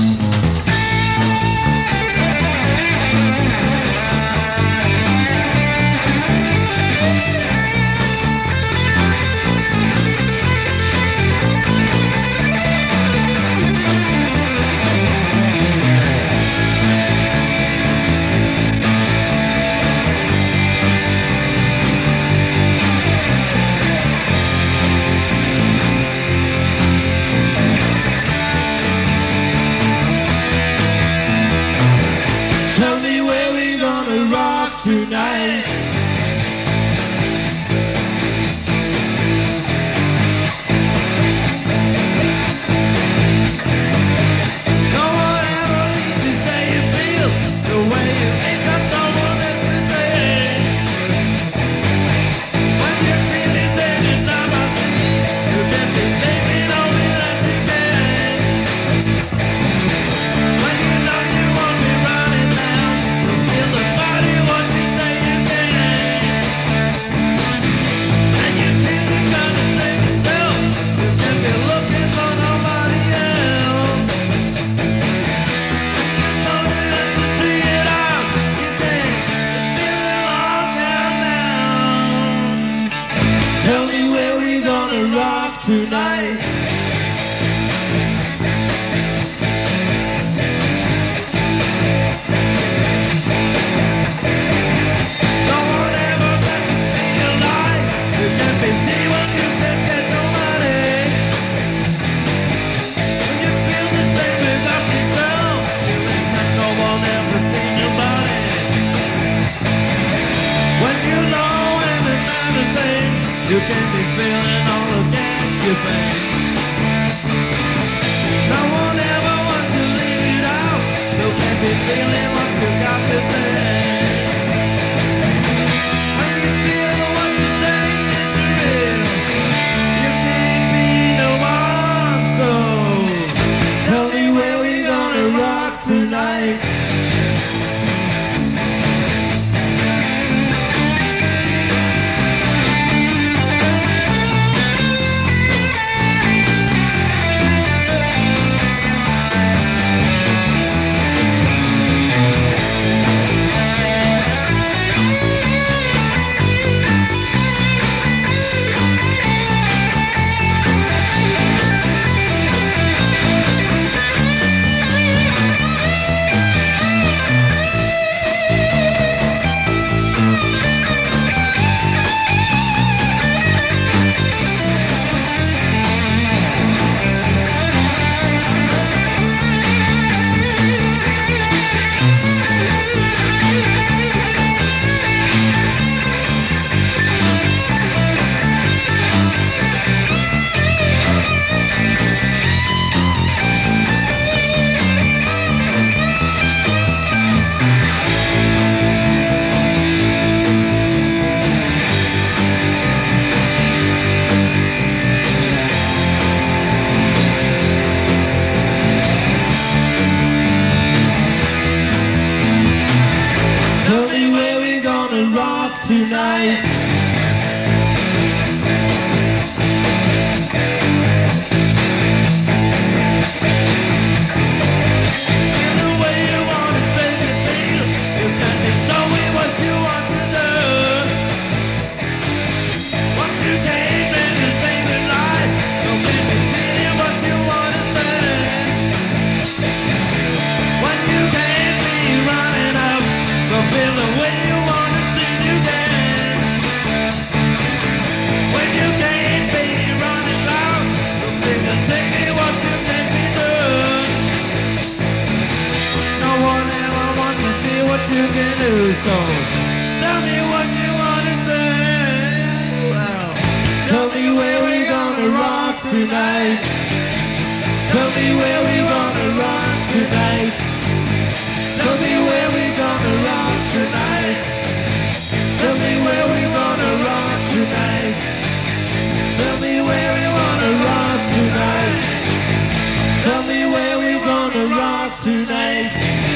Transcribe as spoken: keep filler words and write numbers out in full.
tonight. No one ever needs to say you feel the way you ain't got no one else to say. When you feel this anytime I see you can be saving all that you can. When you know you won't be running down, so feel the body what you say you can. And you feel you gotta save yourself. You can be looking for nobody else. Know you have to see it out. You can feel it all down down. Tell me where we gonna rock tonight. No one ever lets you feel nice. You can't be seen when you can get no money. When you feel the same about yourself, you ain't got no one ever seen your body. When you know and the man the same, you can be feeling all against your pain. No one ever wants to leave it out, so can't be feeling what you got to say. When you feel what you say is real, you can't be no one. So tell me where we gonna rock tonight. Tell me where we gonna rock tonight. In the way you wanna space it feel, you can be showing what you want to do. What you can't be the same in life, so maybe feeling what you wanna say. When you can't be running up, so feel the way you wanna see you again. When you can't be running loud, so feel the singing what you can be doing. No one ever wants to see what you can do, so tell me what you wanna say. Well, tell me where we gonna rock tonight. Tell me where we gonna rock tonight. Tell me where we gonna rock tonight. Tell me where we gonna rock tonight. Tell me where we wanna rock tonight. Tell me where we gonna rock tonight.